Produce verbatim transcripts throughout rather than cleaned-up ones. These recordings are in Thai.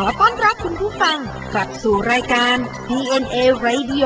อต้อนรับคุณผู้ฟังกลับสู่รายการ ดี เอ็น เอ Radio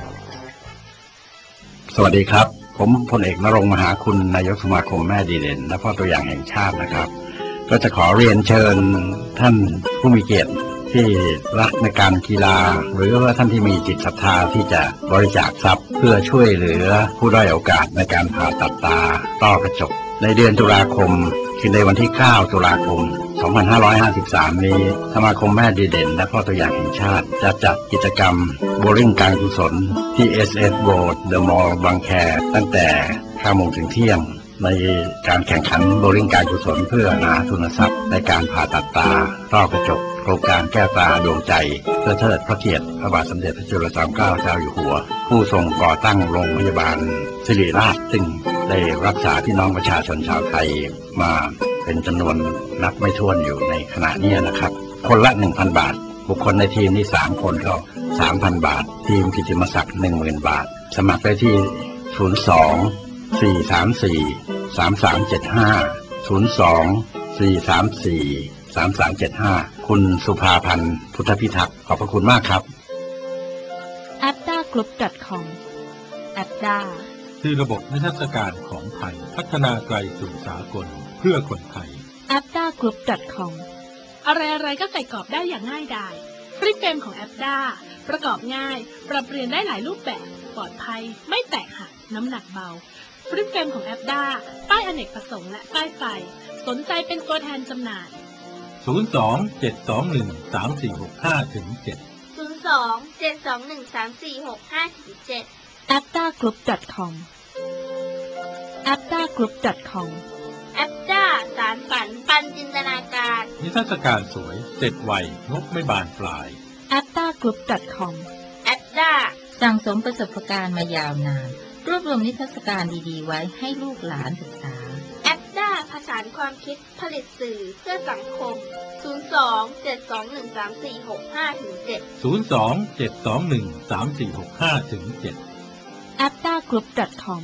สวัสดีครับผมพลเอกณรงค์มหาคุณนายกสมาคมแม่ดีเด่นและพ่อตัวอย่างแห่งชาตินะครับก็จะขอเรียนเชิญท่านผู้มีเกียรติที่รักในการกีฬาหรือว่าท่านที่มีจิตศรัทธาที่จะบริจาคทรัพย์เพื่อช่วยเหลือผู้ด้อยโอกาสในการผ่าตัดตาต้อกระจกในเดือนตุลาคมคือในวันที่เก้าตุลาคมสองพันห้าร้อยห้าสิบสามนี้สมาคมแม่ดีเด่นและพ่อตัวอย่างแห่งชาติจะจัดกิจกรรมโบว์ลิ่งการกุศลที่ เอส เอส Road The Mall บางแคตั้งแต่เก้าโมงถึงเที่ยงในการแข่งขันโบว์ลิ่งการกุศลเพื่อหาทุนทรัพย์ในการผ่าตัดตาต้อกระจกโครงการแก้วตาดวงใจเพื่อเทิดพระเกียรติพระบาทสมเด็จพระจุลจอมเกล้าเจ้าอยู่หัวผู้ทรงก่อตั้งโรงพยาบาลศิริราชซึ่งได้รักษาพี่น้องประชาชนชาวไทยมาเป็นจำนวนนับไม่ถ้วนอยู่ในขณะนี้นะครับคนละ หนึ่งพัน บาทบุคคลในทีมนี่สามคนก็ สามพัน บาททีมกิตติมศักดิ์ หนึ่งหมื่น บาทสมัครได้ที่ศูนย์ สอง สี่ สาม สี่ สาม สาม เจ็ด ห้า ศูนย์ สอง สี่ สาม สี่ สาม สาม เจ็ด ห้าคุณสุภาพันธ์พุทธพิทักษ์ขอบพระคุณมากครับแอปด้ากรุ๊ป .com แอปด้าคือระบบนิทรรศการของไทยพัฒนาไกลสู่สากลเพื่อคนไทยแอปด้ากรุ๊ป .com อะไรอะไรก็ใส่กรอบได้อย่างง่ายดายฟรีเฟรมของแอปด้าประกอบง่ายปรับเปลี่ยนได้หลายรูปแบบปลอดภัยไม่แตกหักน้ำหนักเบาฟรีเฟรมของแอปด้าป้ายอเนกประสงค์และป้ายไฟสนใจเป็นตัวแทนจำหน่ายศูนย์ สอง เจ็ด สอง หนึ่ง สาม สี่ หก ห้า ถึง เจ็ดศูนย์ สอง เจ็ด สอง หนึ่ง สาม สี่ หก ห้า ถึง เจ็ดแอปด้ากรุ๊ป .com แอปด้ากรุ๊ป .com แอปด้าสารฝันปันจินตนาการนิทรรศการสวยเสร็จไวงบไม่บานปลายแอปด้ากรุ๊ป .com แอปด้าสั่งสมประสบการณ์มายาวนานรวบรวมนิทรรศการดีๆไว้ให้ลูกหลานศึกษาแอปด้าผสานความคิดผลิตสื่อเพื่อสังคมศูนย์ สอง เจ็ด สอง หนึ่ง สาม สี่ หก ห้า ถึง เจ็ดศูนย์ สอง เจ็ด สอง หนึ่ง สาม สี่ หก ห้า ถึง เจ็ดแอปด้ากรุ๊ป .com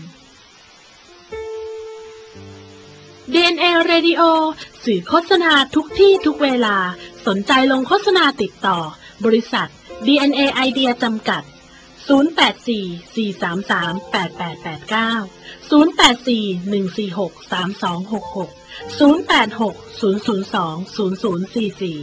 ดี เอ็น เอ Radio สื่อโฆษณาทุกที่ทุกเวลาสนใจลงโฆษณาติดต่อบริษัท ดี เอ็น เอ Idea จำกัดศูนย์ แปด สี่ สี่ สาม สาม แปด แปด แปด เก้า ศูนย์ แปด สี่ หนึ่ง สี่ หก สาม สอง หก หก ศูนย์ แปด หก ศูนย์ ศูนย์ สอง ศูนย์ ศูนย์ สี่ สี่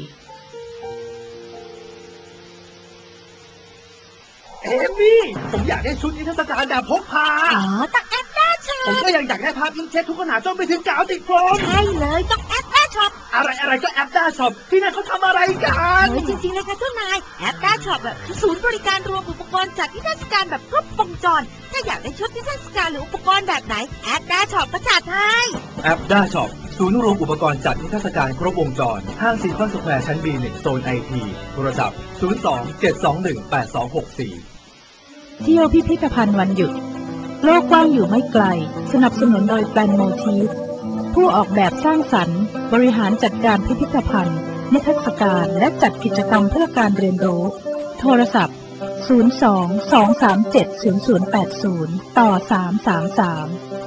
เอมี่ผมอยากได้ชุดนิทรรศการแบบพกพาอ๋อต้องแอปด้าช็อปผมก็ยังอยากได้ภาพอิงเช็ดทุกขนาดจนไปถึงกาวติดโฟมใช่เลยต้องแอปด้าช็อปอะไรอะไรก็แอปด้าช็อปที่นั่นเขาทำอะไรกันเฮ้ยจริงๆเลยค่ะเจ้านายแอปด้าช็อปแบบศูนย์บริการรวมอุปกรณ์จัดนิทรรศการแบบครบวงจรถ้าอยากได้ชุดนิทรรศการหรืออุปกรณ์แบบไหนแอปด้าช็อปก็จัดให้แอปด้าช็อปศูนย์รวมอุปกรณ์จัดนิทรรศการครบวงจรห้างซีคอนสแควร์ชั้น บี หนึ่ง โซน ไอ ที โทรศัพท์ศูนย์ สอง เจ็ด สอง หนึ่ง แปด สอง หก สี่เที่ยวพิพิธภัณฑ์วันหยุดโลกกว้างอยู่ไม่ไกลสนับสนุนโดยแปลนโมทีฟผู้ออกแบบสร้างสรรค์บริหารจัดการพิพิธภัณฑ์นิทรรศการและจัดกิจกรรมเพื่อการเรียนรู้โทรศัพท์ศูนย์ สอง สอง สาม เจ็ด ศูนย์ ศูนย์ แปด ศูนย์ต่อสาม สาม สาม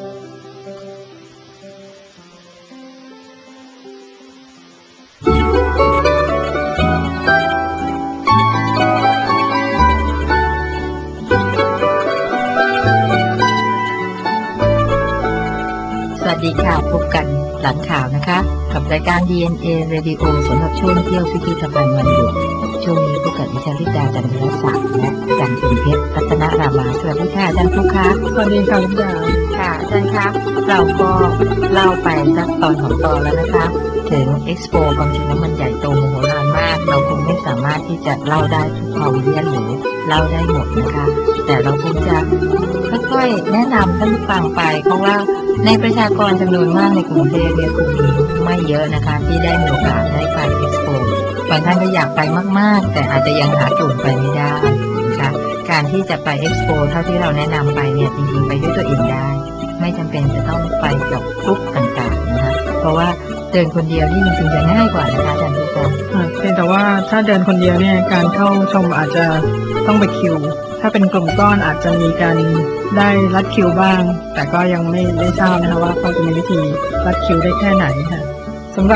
สวัสดีค่ะพบกันหลังข่าวนะคะกับรายการ ดี เอ็น เอ Radio สำหรับช่วงเที่ยวพิพิธภัณฑ์วันหยุดช่วงนี้พบกับดิฉันลิดาจันทรศักดิ์และอาจารย์พิมพ์เพชรรัตนรามาสวัสดีค่ะอาจารย์ผู้ค้าสวัสดีค่ะลิดาค่ะอาจารย์คะเราก็เล่าไปสักตอนของตอนแล้วนะคะถึง Expo ความจริงแล้วมันใหญ่โตมโหฬารมากเราคงไม่สามารถที่จะเล่าได้ทุกพาวิเลียนหรือเล่าได้หมดนะคะแต่เราคงจะค่อยๆแนะนำท่านผู้ฟังไปเพราะว่าในประชากรจำนวนมากในกรุงเทพเนี่ยคงมีไม่เยอะนะคะที่ได้มีโอกาสได้ไป Expo บางท่านก็อยากไปมากๆแต่อาจจะยังหาตั๋วไปไม่ได้นะคะการที่จะไป Expo เท่าที่เราแนะนำไปเนี่ยจริงๆไปด้วยตัวเองได้ไม่จำเป็นจะต้องไปกับกลุ่มต่างๆนะคะเพราะว่าเดินคนเดียวนี่จริงๆจะง่ายกว่านะคะอาจารย์ทุกคนเพียงแต่ว่าถ้าเดินคนเดียวเนี่ยการเข้าชมอาจจะต้องไปคิวถ้าเป็นกลุ่มก้อนอาจจะมีการได้รัดคิวบ้างแต่ก็ยังไม่ได้ทราบนะคะว่าเขาจะมีวิธีรัดคิวได้แค่ไหนค่ะสำหรับ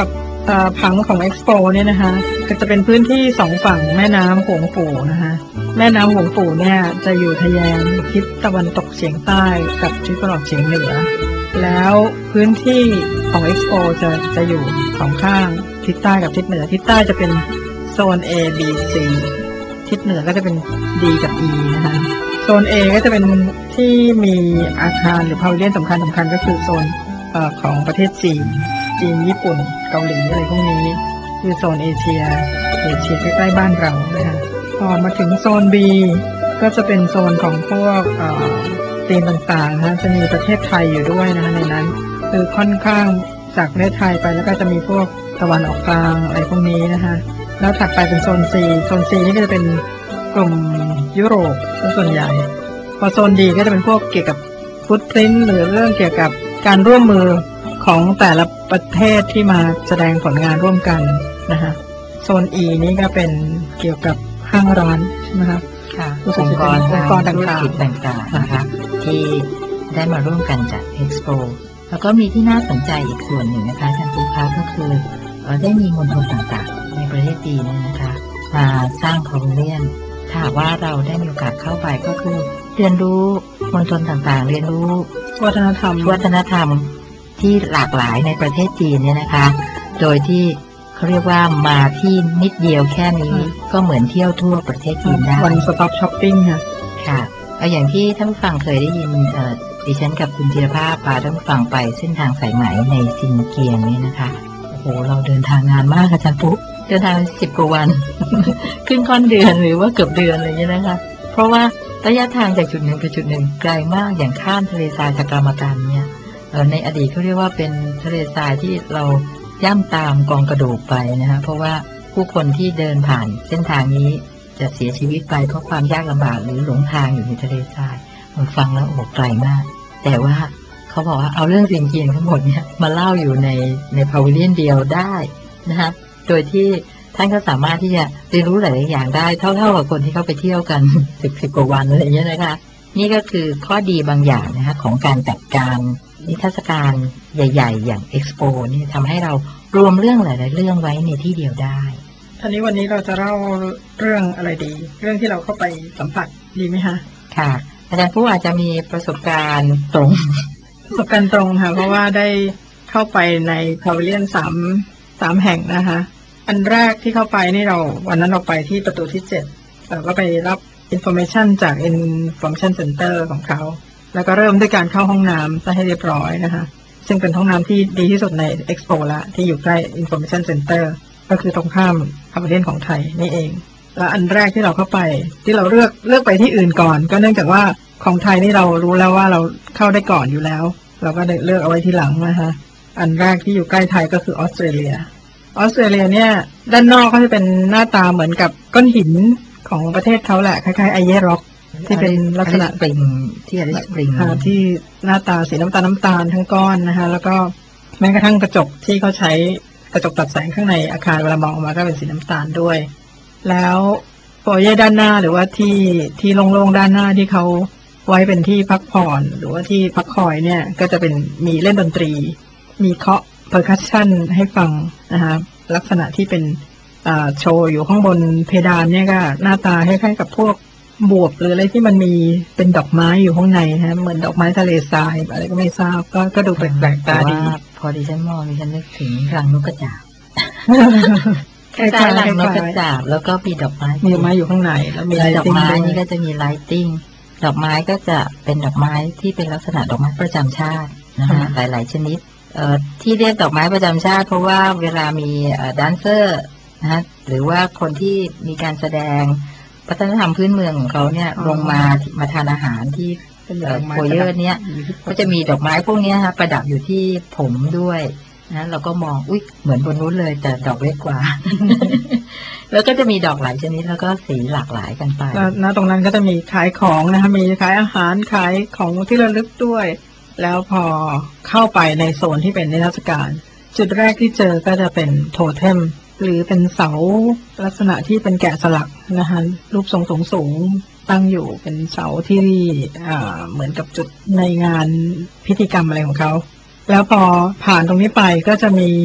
เอ่อผังของเอ็กซ์โปเนี่ยนะคะก็จะเป็นพื้นที่สองฝั่งแม่น้ำโขงปู่นะคะแม่น้ำโขงปู่เนี่ยจะอยู่ทะแยงทิศตะวันตกเฉียงใต้กับทิศตะวันออกเฉียงเหนือแล้วพื้นที่ของเอ็กซ์โปจะจะอยู่สองข้างทิศใต้กับทิศเหนือทิศใต้จะเป็นโซน A B C ทิศเหนือก็จะเป็น D กับ E นะคะโซน A ก็จะเป็นที่มีอาคารหรือพาวิเลียนสำคัญสำคัญก็คือโซนเอ่อของประเทศจีนจีนญี่ปุ่นเกาหลีอะไรพวกนี้คือโซนเอเชียเอเชียใกล้ๆบ้านเรานะคะพอมาถึงโซน B ก็จะเป็นโซนของพวกเอ่อธีมต่างๆนะจะมีประเทศไทยอยู่ด้วยนะคะในนั้นคือค่อนข้างจากประเทศไทยไปแล้วก็จะมีพวกตะวันออกกลางอะไรพวกนี้นะคะแล้วถัดไปเป็นโซน C โซน C นี่ก็จะเป็นกลุ่มยุโรปส่วนใหญ่พอโซน D ก็จะเป็นพวกเกี่ยวกับฟุตพริ้นท์หรือเรื่องเกี่ยวกับการร่วมมือของแต่ละประเทศที่มาแสดงผลงานร่วมกันนะคะโซน E นี่ก็เป็นเกี่ยวกับห้างร้านใช่ไหมคะค่ะองค์กรองค์กรต่างๆต่างๆนะคะที่ได้มาร่วมกันจัดเอ็กซ์โปแล้วก็มีที่น่าสนใจอีกส่วนหนึ่งนะคะท่านผู้ค้าก็คือได้มีมณฑลต่างๆในประเทศจีนนะคะมาสร้างพาวิเลียนถ้าว่าเราได้มีโอกาสเข้าไปก็คือเรียนรู้มณฑลต่างๆเรียนรู้วัฒนธรรมวัฒนธรรมที่หลากหลายในประเทศจีนเนี่ยนะคะโดยที่เขาเรียกว่ามาที่นิดเดียวแค่นี้ก็เหมือนเที่ยวทั่วประเทศจีนได้ One Stop Shopping ค่ะค่ะเอาอย่างที่ท่านผู้ฟังเคยได้ยินดิฉันกับคุณจิรภาพพาท่านผู้ฟังไปเส้นทางสายไหมในซินเกียงนี่นะคะโอ้โหเราเดินทางนานมากอาจารย์ปุ๊เดินทางสิบกว่าวัน ครึ่งค่อนเดือนหรือว่าเกือบเดือนอะไรอย่างนี้นะคะเพราะว่าระยะทางจากจุดหนึ่งไปจุดหนึ่งไกลมากอย่างข้ามทะเลทรายจากกรรมการเนี่ยในอดีตเขาเรียกว่าเป็นทะเลทรายที่เราย่ำตามกองกระดูกไปนะคะเพราะว่าผู้คนที่เดินผ่านเส้นทางนี้จะเสียชีวิตไปเพราะความยากลำบากหรือหลงทางอยู่ในทะเลทรายมันฟังแล้วโอ้ไกลมากแต่ว่าเขาบอกว่าเอาเรื่องสิ่งกินทั้งหมดเนี่ยมาเล่าอยู่ในในพาวิเลียนเดียวได้นะคะโดยที่ท่านก็สามารถที่จะเรียนรู้หลายๆอย่างได้เท่าๆกับคนที่เข้าไปเที่ยวกันสิบสิบกว่าวันอะไรอย่างเงี้ยนะคะนี่ก็คือข้อดีบางอย่างนะคะของการจัดการนิทรรศการใหญ่ๆอย่างเอ็กซ์โปนี่ทำให้เรารวมเรื่องหลายๆเรื่องไว้ในที่เดียวได้ทีนี้วันนี้เราจะเล่าเรื่องอะไรดีเรื่องที่เราเข้าไปสัมผัสดีไหมคะค่ะอาจารย์ผู้อาจจะมีประสบการณ์ตรงประสบการณ์ตรงค่ะเพราะว่าได้เข้าไปในพาวิเลียนสามสามแห่งนะคะอันแรกที่เข้าไปนี่เราวันนั้นเราไปที่ประตูที่เจ็ดเราก็ไปรับ information จาก information center ของเขาแล้วก็เริ่มด้วยการเข้าห้องน้ำซะให้เรียบร้อยนะคะซึ่งเป็นห้องน้ำที่ดีที่สุดใน Expo ละที่อยู่ใกล้ information center ก็คือตรงข้ามพาวิเลียนของไทยนี่เองแล้วอันแรกที่เราเข้าไปที่เราเลือกเลือกไปที่อื่นก่อนก็เนื่องจากว่าของไทยนี่เรารู้แล้วว่าเราเข้าได้ก่อนอยู่แล้วเราก็เลือกเอาไว้ทีหลังนะคะอันแรกที่อยู่ใกล้ไทยก็คือออสเตรเลียออสเตรเลียเนี่ยด้านนอกก็จะเป็นหน้าตาเหมือนกับก้อนหินของประเทศเขาแหละคล้ายๆไอเยร็อกที่เป็นลักษณะปริงที่อลิสปริงที่หน้าตาสีน้ำตาลน้ำตาลทั้งก้อนนะคะแล้วก็แม้กระทั่งกระจกที่เขาใช้กระจกตัดแสงข้างในอาคารเวลามองออกมาก็เป็นสีน้ำตาลด้วยแล้วโฟเย่ด้านหน้าหรือว่าที่ที่โล่งๆด้านหน้าที่เขาไว้เป็นที่พักผ่อนหรือว่าที่พักคอยเนี่ยก็จะเป็นมีเล่นดนตรีมีเคาะเพอร์คัชชั่นให้ฟังนะคะลักษณะที่เป็นโชว์อยู่ข้างบนเพดานเนี่ยก็หน้าตาคล้ายๆกับพวกบวบหรืออะไรที่มันมีเป็นดอกไม้อยู่ข้างในฮะเหมือนดอกไม้ทะเลทรายอะไรก็ไม่ทราบก็ก็ดูแปลกๆตาดีพอดิฉันมองดิฉันนึกถึงรังนกกระจาบคล้ายๆรังนกกระจาบแล้วก็มีดอกไม้มีดอกไม้อยู่ข้างในแล้วมีดอกไม้นี่ก็จะมีไลติ้งดอกไม้ก็จะเป็นดอกไม้ที่เป็นลักษณะดอกไม้ประจำชาตินะคะหลายๆชนิดที่เรียกดอกไม้ประจำชาติเพราะว่าเวลามีแดนเซอร์นะหรือว่าคนที่มีการแสดงวัฒนธรรมพื้นเมืองของเขาเนี่ยลงมามาทานอาหารที่โคเยอร์เนี่ยก็จะมีดอกไม้พวกนี้ฮะประดับอยู่ที่ผมด้วยนะเราก็มองอุ๊ยเหมือนบนนู้นเลยแต่ดอกเล็กกว่า แล้วก็จะมีดอกหลายชนิดแล้วก็สีหลากหลายกันไปนะตรงนั้นก็จะมีขายของนะคะมีขายอาหารขายของที่ระลึกด้วยแล้วพอเข้าไปในโซนที่เป็นนิทรรศการจุดแรกที่เจอก็จะเป็นโทเทมหรือเป็นเสาลักษณะที่เป็นแกะสลักนะคะรูปทรงสูงสูงตั้งอยู่เป็นเสาที่เหมือนกับจุดในงานพิธีกรรมอะไรของเขาแล้วพอผ่านตรงนี้ไปก็จะมี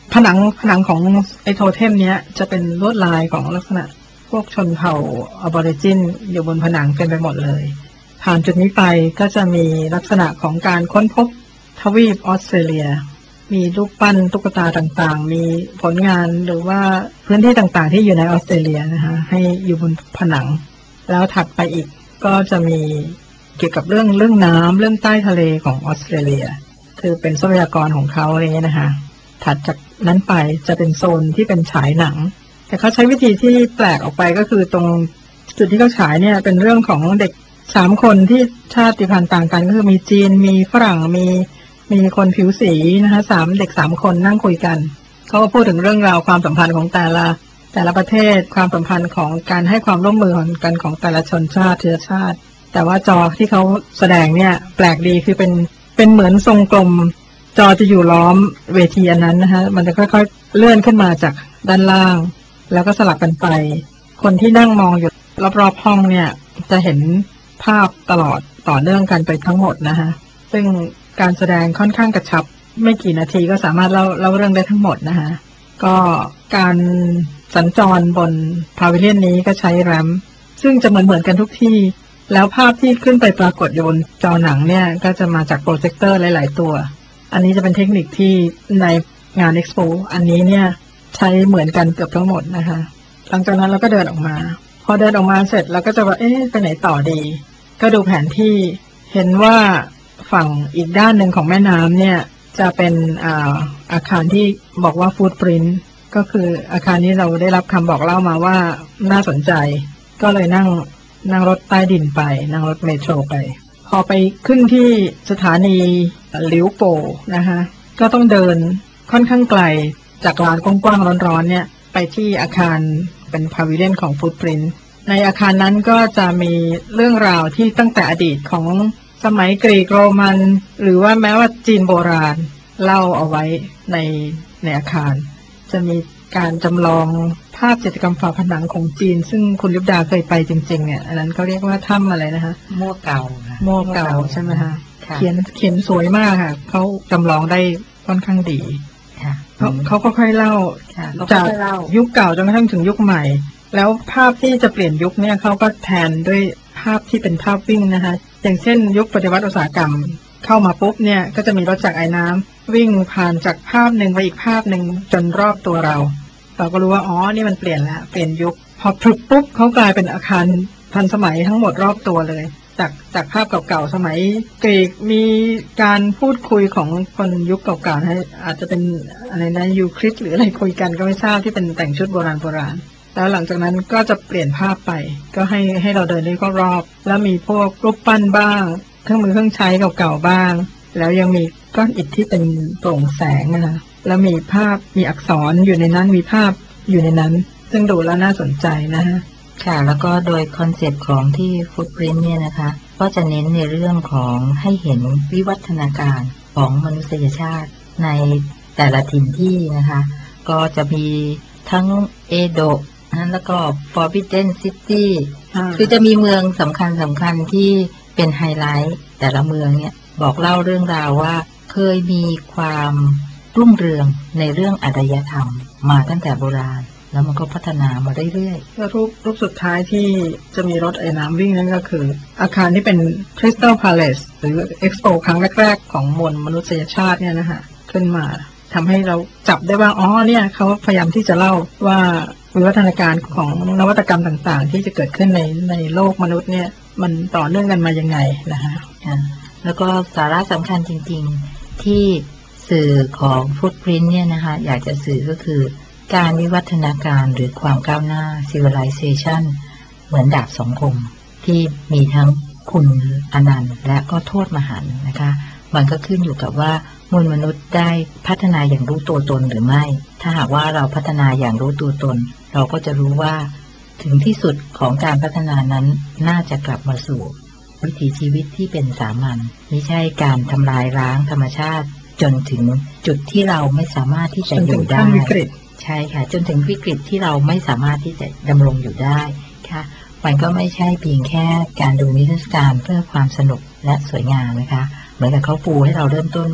ผนังผนังของไอโทเทมเนี้ยจะเป็นลวดลายของลักษณะพวกชนเผ่าออบอริจินอยู่บนผนังเต็มไปหมดเลยผ่านจุดนี้ไปก็จะมีลักษณะของการค้นพบทวีปออสเตรเลียมีรูปปั้นตุ๊กตาต่างๆมีผลงานหรือว่าพื้นที่ต่างๆที่อยู่ในออสเตรเลียนะคะให้อยู่บนผนังแล้วถัดไปอีกก็จะมีเกี่ยวกับเรื่องเรื่องน้ำเรื่องใต้ทะเลของออสเตรเลียคือเป็นทรัพยากรของเขาอะไรเงี้ยนะคะถัดจากนั้นไปจะเป็นโซนที่เป็นฉายหนังแต่เขาใช้วิธีที่แปลกออกไปก็คือตรงจุดที่เขาฉายเนี่ยเป็นเรื่องของเด็กสามคนที่ชาติพันธุ์ต่างกันก็คือมีจีนมีฝรั่งมีมีคนผิวสีนะคะสามเด็กสามคนนั่งคุยกันเขาก็พูดถึงเรื่องราวความสัมพันธ์ของแต่ละแต่ละประเทศความสัมพันธ์ของการให้ความร่วมมือกันของแต่ละชนชาติเชื้อชาติแต่ว่าจอที่เขาแสดงเนี่ยแปลกดีคือเป็นเป็นเหมือนทรงกลมจอจะอยู่ล้อมเวทีอันนั้นนะคะมันจะค่อยๆเลื่อนขึ้นมาจากด้านล่างแล้วก็สลับกันไปคนที่นั่งมองอยู่รอบๆห้องเนี่ยจะเห็นภาพตลอดต่อเนื่องกันไปทั้งหมดนะคะซึ่งการแสดงค่อนข้างกระชับไม่กี่นาทีก็สามารถเล่าเล่าเรื่องได้ทั้งหมดนะคะก็การสัญจรบนพาวิเลียนนี้ก็ใช้แรมซึ่งจะเหมือนเหมือนกันทุกที่แล้วภาพที่ขึ้นไปปรากฏอยู่บนจอหนังเนี่ยก็จะมาจากโปรเจคเตอร์หลายๆตัวอันนี้จะเป็นเทคนิคที่ในงาน Expo อันนี้เนี่ยใช้เหมือนกันเกือบทั้งหมดนะคะหลังจากนั้นเราก็เดินออกมาพอเดินออกมาเสร็จเราก็จะว่าเอ๊ะไปไหนต่อดีก็ดูแผนที่เห็นว่าฝั่งอีกด้านหนึ่งของแม่น้ำเนี่ยจะเป็นอาอาคารที่บอกว่าฟู้ดปรินท์ก็คืออาคารนี้เราได้รับคำบอกเล่ามาว่าน่าสนใจก็เลยนั่งนั่งรถใต้ดินไปนั่งรถเมโทรไปพอไปขึ้นที่สถานีหลิวโปนะคะก็ต้องเดินค่อนข้างไกลจากลานกว้างๆร้อนๆเนี่ยไปที่อาคารเป็นพาวิเลียนของฟู้ดปรินท์ในอาคารนั้นก็จะมีเรื่องราวที่ตั้งแต่อดีตของสมัยกรีกโรมันหรือว่าแม้ว่าจีนโบราณเล่าเอาไว้ในในอาคารจะมีการจำลองภาพจิตรกรรมฝาผนังของจีนซึ่งคุณยุบดาเคยไปจริงๆเนี่ยอันนั้นเขาเรียกว่าถ้ำอะไรนะคะมั่วเก่ามั่วเก่าใช่ไหมคะเขียนเขียนสวยมากค่ะเขาจำลองได้ค่อนข้างดีเขาเขาก็ค่อยเล่าจากยุคเก่าจนกระทั่งถึงยุคใหม่แล้วภาพที่จะเปลี่ยนยุคเนี่ยเขาก็แทนด้วยภาพที่เป็นภาพวิ่งนะคะอย่างเช่นยุคปฏิวัติอุตสาหกรรมเข้ามาปุ๊บเนี่ยก็จะมีรถจักรไอ้น้ำวิ่งผ่านจากภาพหนึ่งไปอีกภาพหนึ่งจนรอบตัวเราเราก็รู้ว่าอ๋อนี่มันเปลี่ยนแล้วเปลี่ยนยุคพอพลุบปุ๊บเขากลายเป็นอาคารทันสมัยทั้งหมดรอบตัวเลยจากจากภาพเก่าๆสมัยกรีกมีการพูดคุยของคนยุคเก่าๆนะอาจจะเป็นอะไรนะยูคลิดหรืออะไรคุยกันก็ไม่ทราบที่เป็นแต่งชุดโบราณโบราณแล้วหลังจากนั้นก็จะเปลี่ยนภาพไปก็ให้ให้เราเดินได้ก็รอบแล้วมีพวกรูปปั้นบ้างเครื่องมือเครื่องใช้เก่าๆบ้างแล้วยังมีก้อนอิฐที่เป็นโปร่งแสงนะคะแล้วมีภาพมีอักษรอยู่ในนั้นมีภาพอยู่ในนั้นซึ่งดูแล้วน่าสนใจนะฮะค่ะแล้วก็โดยคอนเซปต์ของที่ฟุตปรินท์เนี่ยนะคะก็จะเน้นในเรื่องของให้เห็นวิวัฒนาการของมนุษยชาติในแต่ละถิ่นที่นะคะก็จะมีทั้งเอโดะนั้นแล้วก็ Forbidden City คือจะมีเมืองสำคัญสำคัญที่เป็นไฮไลท์แต่ละเมืองเนี่ยบอกเล่าเรื่องราวว่าเคยมีความรุ่งเรืองในเรื่องอารยธรรมมาตั้งแต่โบราณแล้วมันก็พัฒนามาเรื่อยๆแล้วรูปรูปสุดท้ายที่จะมีรถไอ้น้ำวิ่งนั่นก็คืออาคารที่เป็น Crystal Palace หรือ Expo ครั้งแรกๆของมวลมนุษยชาติเนี่ยนะคะขึ้นมาทำให้เราจับได้ว่าอ๋อเนี่ยเขาพยายามที่จะเล่าว่าวิวัฒนาการของนวัตกรรมต่างๆที่จะเกิดขึ้นในในโลกมนุษย์เนี่ยมันต่อเนื่องกันมายังไงนะคะแล้วก็สาระสำคัญจริงๆที่สื่อของฟุตปรินท์เนี่ยนะคะอยากจะสื่อก็คือการวิวัฒนาการหรือความก้าวหน้า civilization เหมือนดาบสองคมที่มีทั้งคุณอนันต์และก็โทษมหันต์นะคะมันก็ขึ้นอยู่กับว่ามวลมนุษย์ได้พัฒนาอย่างรู้ตัวตนหรือไม่ถ้าหากว่าเราพัฒนาอย่างรู้ตัวตนเราก็จะรู้ว่าถึงที่สุดของการพัฒนานั้นน่าจะกลับมาสู่วิถีชีวิตที่เป็นสามัญไม่ใช่การทำลายล้างธรรมชาติจนถึงจุดที่เราไม่สามารถที่จะอยู่ได้ใช่ค่ะจนถึงวิกฤตที่เราไม่สามารถที่จะดำรงอยู่ได้ค่ะมันก็ไม่ใช่เพียงแค่การดูนิทรรศการเพื่อความสนุกและสวยงามนะคะเหมือนกับเขาปูให้เราเริ่มต้นว่า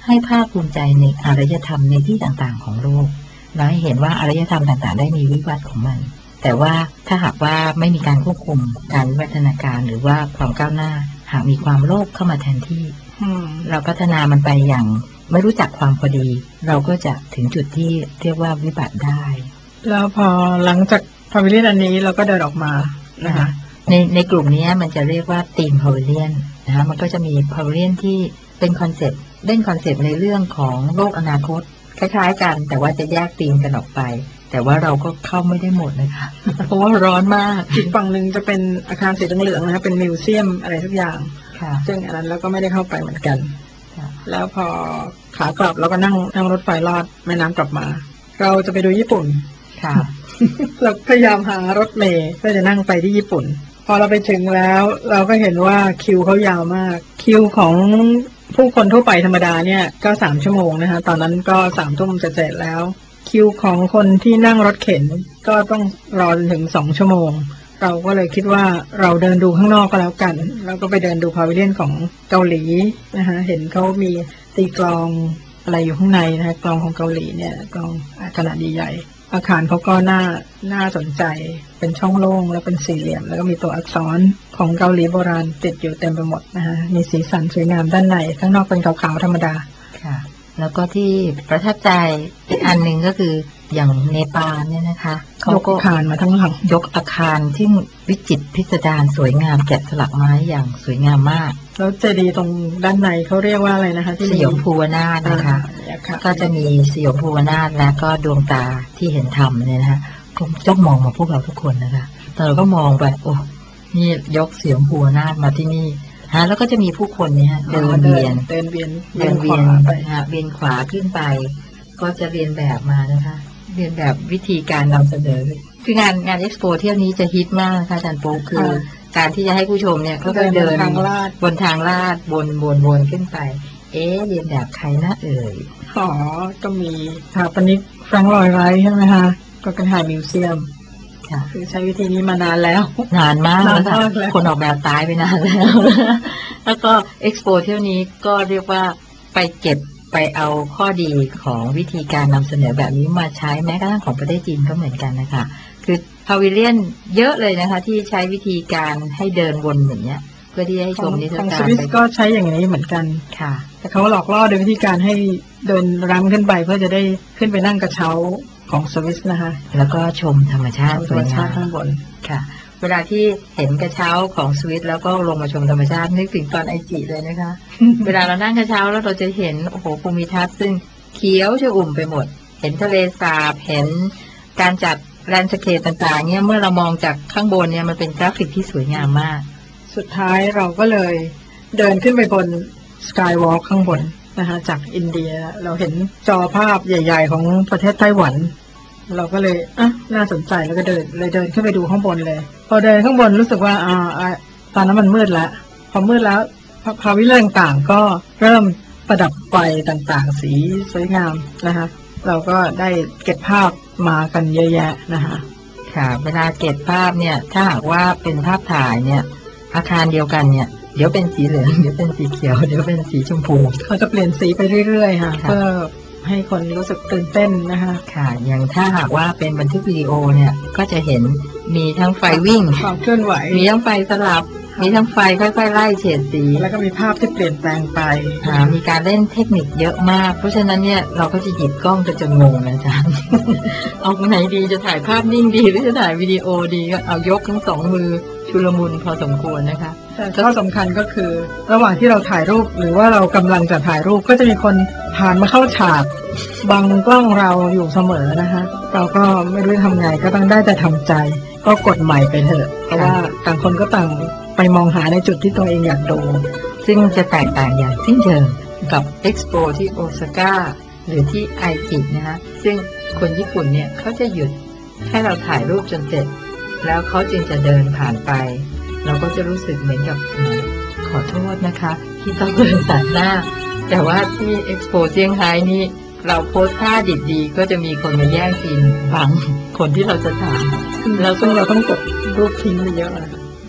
ให้ภาคภูมิใจในอารยธรรมในที่ต่างๆของโลกและให้เห็นว่าอารยธรรมต่างๆได้มีวิวัฒน์ของมันแต่ว่าถ้าหากว่าไม่มีการควบคุมการวิวัฒนาการหรือว่าความก้าวหน้าหากมีความโลภเข้ามาแทนที่เราพัฒนามันไปอย่างไม่รู้จักความพอดีเราก็จะถึงจุดที่เรียกว่าวิบัติได้แล้วพอหลังจากพาวิเลียนอันนี้เราก็เดินออกมานะคะในในกลุ่มนี้มันจะเรียกว่าทีมพาวิเลียนนะคะมันก็จะมีพาวิเลียนที่เป็นคอนเซ็ปต์เล่นคอนเซ็ปต์ในเรื่องของโลกอนาคตคล้ายๆกันแต่ว่าจะแยกธีมกันออกไปแต่ว่าเราก็เข้าไม่ได้หมดนะคะเพราะว่าร้อนมากอีกฝั่งหนึ่งจะเป็นอาคารสีเหลืองๆนะคะเป็นมิวเซียมอะไรทุกอย่างซึ่งอันนั้นเราก็ไม่ได้เข้าไปเหมือนกันแล้วพอขากลับเราก็นั่งนั่งรถไฟลอดแม่น้ำกลับมาเราจะไปดูญี่ปุ่นค่ะเราพยายามหารถเมล์เพื่อจะนั่งไปที่ญี่ปุ่นพอเราไปถึงแล้วเราก็เห็นว่าคิวเขายาวมากคิวของผู้คนทั่วไปธรรมดาเนี่ยก็สามชั่วโมงนะคะตอนนั้นก็สามทุ่มจะเสร็จแล้วคิวของคนที่นั่งรถเข็นก็ต้องรอถึงสองชั่วโมงเราก็เลยคิดว่าเราเดินดูข้างนอกก็แล้วกันแล้วก็ไปเดินดูพาวิเลียนของเกาหลีนะคะเห็นเขามีตีกลองอะไรอยู่ข้างในนะคะกลองของเกาหลีเนี่ยกลองขนาดใหญ่อาคารเขาก็น่าน่าสนใจเป็นช่องโล่งแล้วเป็นสี่เหลี่ยมแล้วก็มีตัวอักษรของเกาหลีโบราณติดอยู่เต็มไปหมดนะคะมีสีสันสวยงามด้านในข้างนอกเป็นขาวๆธรรมดาค่ะแล้วก็ที่ประทับใจอีกอันหนึ่งก็คืออย่างเนปาลเนี่ยนะคะเขายกอาคารมาทั้งหลังยกอาคารที่วิจิตรพิสดารสวยงามแกะสลักไม้อย่างสวยงามมากแล้วเจดีย์ตรงด้านในเขาเรียกว่าอะไรนะคะที่สยมภูวนาถนะคะก็จะมีสยมภูวนาถและก็ดวงตาที่เห็นธรรมเนี่ยนะคะก็จ้องมองมาพวกเราทุกคนนะคะแต่เราก็มองไปโอ้นี่ยกสยมภูวนาถมาที่นี่ฮะแล้วก็จะมีผู้คนเนี่ยเดินเวียนเดินเวียนเดินเวียนฮะเวียนขวาขึ้นไปก็จะเรียนแบบมานะคะเรียนแบบวิธีการนำเสนอคืองานงานเอ็กซ์โปเที่ยวนี้จะฮิตมากนะคะอาจารย์โป๊กคือการที่จะให้ผู้ชมเนี่ยเขาไปเดินบนทางลาดบนบนบนขึ้นไปเอ๊ะเรียนแบบใครน่าเอ่ยอ๋อก็มีสถาปนิกแฟรงค์ลอยไรท์ใช่ไหมคะก็เป็นถ่ายมิวเซียมคือใช้วิธีนี้มานานแล้วนานมากแล้วค่ะคนออกแบบตายไปนานแล้วแล้วก็เอ็กซ์โปเที่ยวนี้ก็เรียกว่าไปเก็บไปเอาข้อดีของวิธีการนำเสนอแบบนี้มาใช้แม้กระทั่งของประเทศจีนก็เหมือนกันนะคะคือพาวิเลียนเยอะเลยนะคะที่ใช้วิธีการให้เดินวนอย่างเงี้ยเพื่อที่ให้ชมนิทรรศการของสวิสก็ใช้อย่างนี้เหมือนกันค่ะแต่เขาหลอกล่อโดยวิธีการให้เดินรันขึ้นไปเพื่อจะได้ขึ้นไปนั่งกระเช้าของสวิสนะคะแล้วก็ชมธรรมชาติสวยงามข้างบนค่ะเวลาที่เห็นกระเช้าของสวิสแล้วก็ลงมาชมธรรมชาตินึกถึงตอนไอจิเลยนะคะ เวลาเรานั่งกระเช้าแล้วเราจะเห็นโอ้โหภูมิทัศน์ซึ่งเขียวชอุ่มไปหมดเห็นทะเลสาบเห็นการจัดแลนด์สเคปต่างๆเนี่ยเมื่อเรามองจากข้างบนเนี่ยมันเป็นกราฟิกที่สวยงามมากสุดท้ายเราก็เลยเดินขึ้นไปบนสกายวอล์กข้างบนนะคะจากอินเดียเราเห็นจอภาพใหญ่ๆของประเทศไต้หวันเราก็เลยอ่ะน่าสนใจแล้วก็เดินเลยเดินขึ้นไปดูข้างบนเลยพอเดินข้างบนรู้สึกว่าอ่าตอนนั้นมันมืดแล้วพอมืดแล้วภาวิเลียนต่างๆก็เริ่มประดับไฟต่างๆสีสวยงามนะคะเราก็ได้เก็บภาพมากันเยอะแยะนะคะค่ะเวลาเก็บภาพเนี่ยถ้าหากว่าเป็นภาพถ่ายเนี่ยอาคารเดียวกันเนี่ยเดี๋ยวเป็นสีเหลืองเดี๋ยวเป็นสีเขียวเดี๋ยวเป็นสีชมพูเขาจะเปลี่ยนสีไปเรื่อยๆค่ะเพื่อให้คนรู้สึกตื่นเต้นนะคะค่ะอย่างถ้าหากว่าเป็นบันทึกวิดีโอเนี่ยก็จะเห็นมีทั้งไฟวิ่งความเคลื่อนไหวมีทั้งไฟสลับมีทั้งไฟค่อยๆไล่เฉดสีแล้วก็มีภาพที่เปลี่ยนแปลงไปค่ะมีการเล่นเทคนิคเยอะมากเพราะฉะนั้นเนี่ยเราก็จะหยิบกล้องจะจนงงอาจารย์ เอาไหนดีจะถ่ายภาพนิ่งดีหรือจะถ่ายวิดีโอดีก็เอายกทั้งสองมือชุลมุนพอสมควรนะคะแต่ข้อสำคัญก็คือระหว่างที่เราถ่ายรูปหรือว่าเรากำลังจะถ่ายรูปก็จะมีคนผ่านมาเข้าฉากบังกล้องเราอยู่เสมอนะคะเราก็ไม่รู้ทำไงก็ต้องได้แต่ทำใจก็กดใหม่ไปเถอะเพราะว่าต่างคนก็ต่างไปมองหาในจุดที่ตัวเองอยากดูซึ่งจะแตกต่างอย่างสิ้นเชิงกับเอ็กซ์โปที่โอซาก้าหรือที่ไอจินะคะซึ่งคนญี่ปุ่นเนี่ยเขาจะหยุดให้เราถ่ายรูปจนเสร็จแล้วเขาจึงจะเดินผ่านไปเราก็จะรู้สึกเหมือนกับขอโทษนะคะที่ต้องเดินตัดหน้าแต่ว่าที่เอ็กซ์โปเซี่ยงไฮ้นี่เราโพสท่าดิบดีก็จะมีคนมาแย่งซีนบังคนที่เราจะถ่ายแล้วซึ่งเราต้องกดรูปทิ้งไปเยอะเลย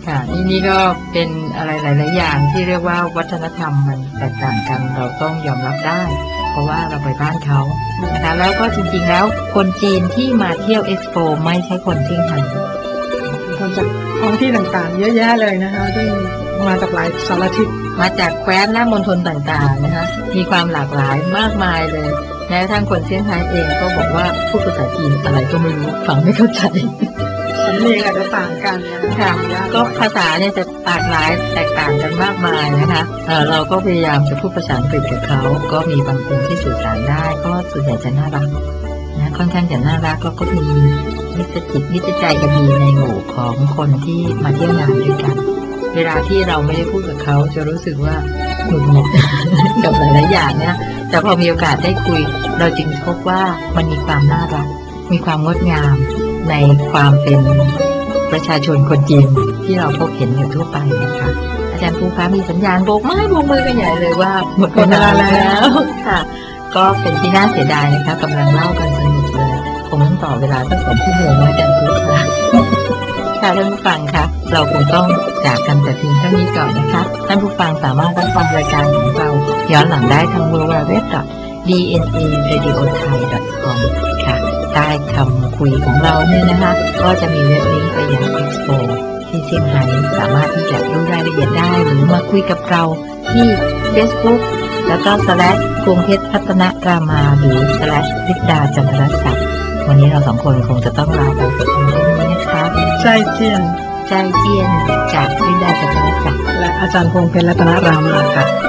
ค่ะนี่นี่ก็เป็นอะไรหลายๆอย่างที่เรียกว่าวัฒนธรรมมันแตกต่างกันเราต้องยอมรับได้ เพราะว่าเราไปบ้านเขานะคะแล้วก็จริงๆแล้วคนจีนที่มาเที่ยวเอ็กซ์โปไม่ใช่คนเซี่ยงไฮ้คนจากท้องที่ต่างๆเยอะแยะเลยนะคะที่มาจากหลายสารทิศมาจากแคว้นและมณฑลต่างๆนะคะมีความหลากหลายมากมายเลยแม้กระทั่งคนเซี่ยงไฮ้เองก็บอกว่าพูดภาษาจีนอะไรก็ไม่รู้ฟังไม่เข้าใจสำเนียงอาจจะต่างกันค่ะก็ภาษาเนี่ยจะหลากหลายแตกต่างกันมากมายนะคะเออเราก็พยายามจะพูดภาษาอังกฤษกับเขาก็มีบางคนที่สื่อสารได้ก็ส่วนใหญ่จะน่ารักนะค่อนข้างจะน่ารักแล้วก็มีมิตรจิตมิตรใจกันดีในหมู่ของคนที่มาเที่ยวงานด้วยกันเวลาที่เราไม่ได้พูดกับเขาจะรู้สึกว่าหงุดหงิดกับหลายๆอย่างนะแต่พอมีโอกาสได้คุยเราจึงพบว่ามันมีความน่ารักมีความงดงามในความเป็นประชาชนคนจีนที่เราพบเห็นอยู่ทั่วไปนะคะอาจารย์ภูฟ้ามีสัญญาณโบกไม้โบกมือกันใหญ่เลยว่าหมดเวลาแล้วค่ะก็เป็นที่น่าเสียดายนะคะกำลังเล่ากันสนุกเลยคงต้องต่อเวลาตั้งสองชั่วโมงนะอาจารย์ภูฟ้าค่ะท่านผู้ฟังคะเราคงต้องจากกันแต่เพียงเท่านี้ก่อนนะคะท่านผู้ฟังสามารถรับฟังรายการของเราย้อนหลังได้ทาง ดับเบิลยู ดับเบิลยู ดับเบิลยู ดอท ดี เอ็น เอ เรดิโอ ไทย ดอท คอม ค่ะใต้คำคุยของเราเนี่ยนะคะก็จะมีเว็บลิงก์ไปยัง Expo ที่เซี่ยงไฮ้สามารถที่จะรู้รายละเอียดได้หรือมาคุยกับเราที่ Facebook แล้วก็ slash กรุงเพชรพัฒนารามาหรือ slash ลิปดาจันทรศักดิ์วันนี้เราสองคนคงจะต้องลาไปกับเพลงนี้นะคะใจเจียนใจเจียนจากลิปดาจันทรศักดิ์และอาจารย์พงษ์เพชรรัตนรามาค่ะ